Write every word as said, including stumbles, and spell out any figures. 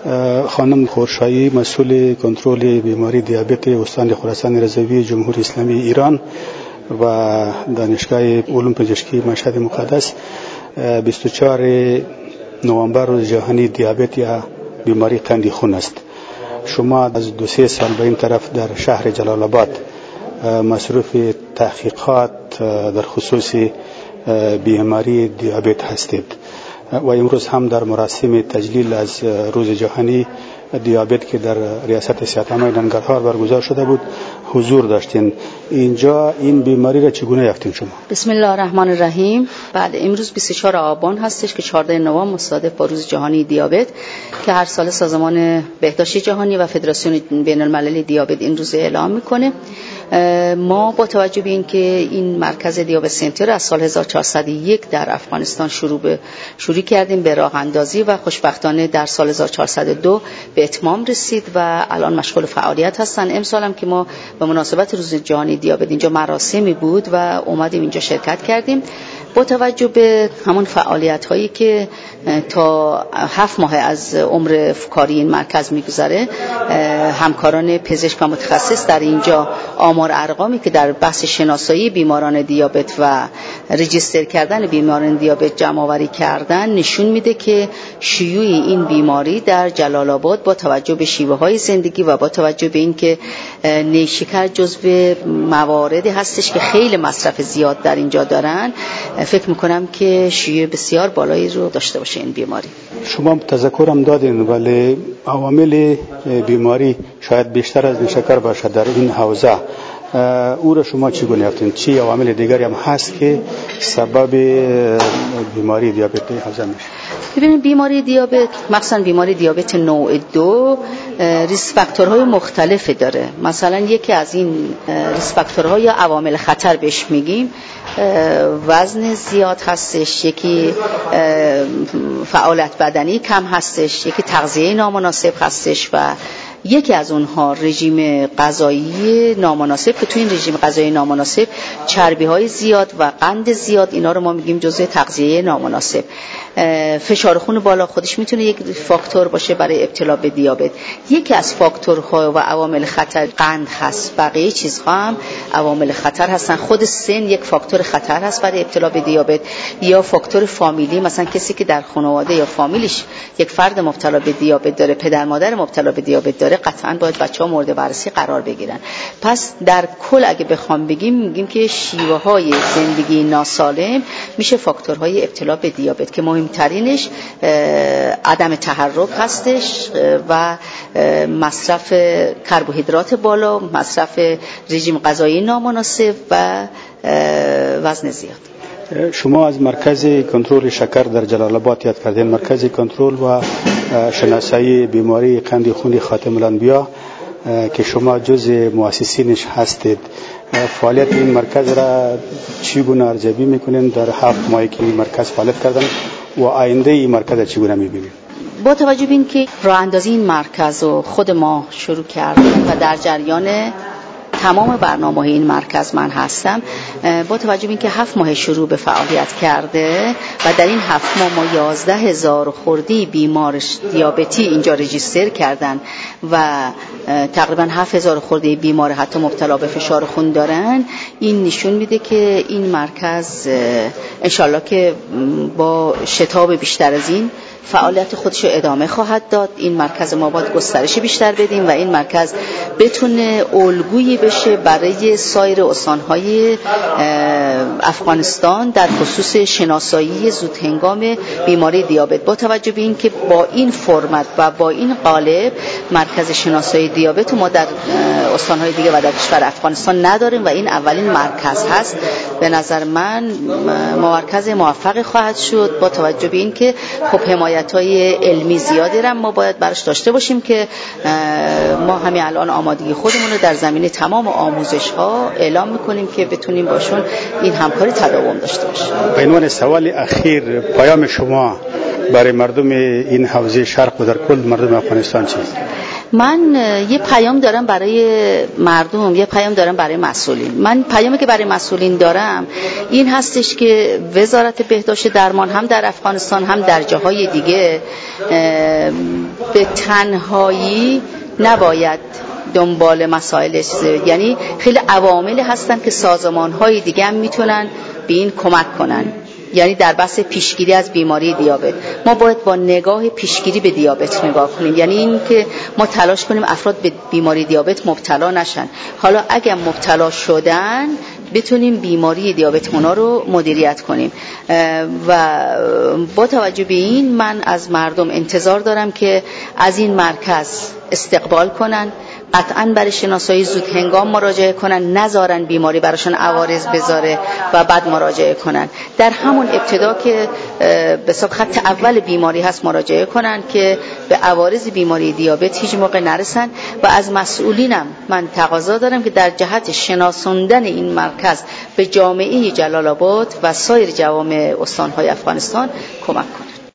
خانم خورشایی، مسئول کنترل بیماری دیابت استان خراسان رضوی جمهوری اسلامی ایران و دانشگاه علوم پزشکی مشهد مقدس، بیست و چهارم نوامبر روز جهانی دیابت یا بیماری قند خون است. شما از دو سه سال به این طرف در شهر جلال آباد مصروف تحقیقات در خصوص بیماری دیابت هستید و امروز هم در مراسم تجلیل از روز جهانی دیابت که در ریاست صحت عامه ننگرهار برگزار شده بود حضور داشتین. اینجا این بیماری را چگونه یافتین شما؟ بسم الله الرحمن الرحیم. بله، امروز بیست و چهارم آبان هستش که چهاردهم نوامبر مصادف با روز جهانی دیابت که هر سال سازمان بهداشتی جهانی و فدراسیون بین المللی دیابت این روز اعلام میکنه. ما با توجه به اینکه این مرکز دیابت سنتر از سال هزار و چهارصد و یک در افغانستان شروع به شروع کردیم به راه اندازی و خوشبختانه در سال هزار و چهارصد و دو به اتمام رسید و الان مشغول فعالیت هستن. امسال هم که ما به مناسبت روز جهانی دیابت اینجا مراسمی بود و اومدیم اینجا شرکت کردیم. با توجه به همون فعالیت هایی که تا هفت ماه از عمر کاری این مرکز میگذره، همکاران پزشک و متخصص در اینجا آمار ارقامی که در بحث شناسایی بیماران دیابت و رجیستر کردن بیماران دیابت جمع آوری کردن نشون میده که شیوع این بیماری در جلال آباد با توجه به شیوه های زندگی و با توجه به اینکه نیشکر جزو مواردی هستش که خیلی مصرف زیاد در اینجا دارن، فکر میکنم که شیوع بسیار بالایی رو داشته باشه این بیماری. شما تذکرم دادین، ولی عوامل بیماری شاید بیشتر از نیشکر باشه در این حوزه. او را شما چگونه یافتین؟ چی عوامل دیگری هم هست که سبب بیماری دیابت حوزه میشه؟ ببینید، بیماری دیابت، مخصوصا بیماری دیابت نوع دو، ریسک فاکتورهای مختلفی داره. مثلا یکی از این ریسک فاکتورها یا عوامل خطر بهش میگیم وزن زیاد هستش، یکی فعالیت بدنی کم هستش، یکی تغذیه نامناسب هستش و یکی از اونها رژیم غذایی نامناسب که تو این رژیم غذایی نامناسب چربی های زیاد و قند زیاد، اینا رو ما میگیم جزء تغذیه نامناسب. فشار خون بالا خودش میتونه یک فاکتور باشه برای ابتلا به دیابت. یکی از فاکتورها و عوامل خطر قند هست، بقیه چیزها هم عوامل خطر هستن. خود سن یک فاکتور خطر هست برای ابتلا به دیابت، یا فاکتور فامیلی، مثلا کسی که در خانواده یا فامیلش یک فرد مبتلا به دیابت داره، پدر مادر مبتلا به دیابت داره، قطعاً باید بچه‌ها مورد بررسی قرار بگیرن. پس در کل اگه بخوام بگیم، میگیم که شیوه های زندگی ناسالم میشه فاکتورهای ابتلا به دیابت که مهمترینش عدم تحرک هستش و مصرف کربوهیدرات بالا، مصرف رژیم غذایی نامناسب و وزن زیاد. شما از مرکز کنترل شکر در جلال آباد یاد کردین، مرکز کنترل و شناسایی بیماری قند خون خاتم الانبیا که شما جز مؤسسینش هستید. فعالیت این مرکز را چگونه ارزیابی میکنین در هفت ماهی که این مرکز فعالیت کردن و آینده این مرکز چگونه میبینید؟ با توجه به اینکه راه اندازی این مرکز رو خود ما شروع کردیم و در جریان تمام برنامه‌های این مرکز من هستم، با توجه به اینکه هفت ماه شروع به فعالیت کرده و در این هفت ماه ما یازده هزار خردی بیمار دیابتی اینجا رجیستر کردن و تقریبا هفت هزار خردی بیمار حتی مبتلا به فشار خون دارن، این نشون میده که این مرکز انشالله که با شتاب بیشتر از این فعالیت خودش رو ادامه خواهد داد. این مرکز ما باید گسترش بیشتر بدیم و این مرکز بتونه الگویی بشه برای سایر استانهای افغانستان در خصوص شناسایی زودهنگام بیماری دیابت. با توجه به این که با این فرمت و با این قالب مرکز شناسایی دیابت ما در استانهای دیگه و در کشور افغانستان نداریم و این اولین مرکز هست، به نظر من مرکز موفقی خواهد شد. با توجه به این که خب حمایت‌های علمی زیادی را ما باید براش داشته باشیم که ما همین الان آمادگی خودمون رو در زمینه تمام آموزش‌ها اعلام می‌کنیم که بتونیم باشون این همکاری تداوم داشته باشیم. به عنوان سوال اخیر، پیام شما برای مردم این حوزه شرق و در کل مردم افغانستان چیست؟ من یه پیام دارم برای مردم، یه پیام دارم برای مسئولین. من پیامی که برای مسئولین دارم این هستش که وزارت بهداشت درمان هم در افغانستان هم در جاهای دیگه به تنهایی نباید دنبال مسائل، یعنی خیلی عواملی هستن که سازمان‌های دیگه هم میتونن به این کمک کنن. یعنی در بحث پیشگیری از بیماری دیابت ما باید با نگاه پیشگیری به دیابت نگاه کنیم، یعنی این که ما تلاش کنیم افراد به بیماری دیابت مبتلا نشن. حالا اگر مبتلا شدن بتونیم بیماری دیابت اونا رو مدیریت کنیم. و با توجه به این من از مردم انتظار دارم که از این مرکز استقبال کنن، قطعاً برای شناسایی زود هنگام مراجعه کنن، نذارن بیماری براشون عوارض بذاره و بعد مراجعه کنن. در همون ابتدا که به حساب خط اول بیماری هست مراجعه کنن که به عوارض بیماری دیابت هیچ موقع نرسن. و از مسئولینم من تقاضا دارم که در جهت شناساندن این مرکز به جامعه جلال آباد و سایر جوامع استان‌های افغانستان کمک کنن.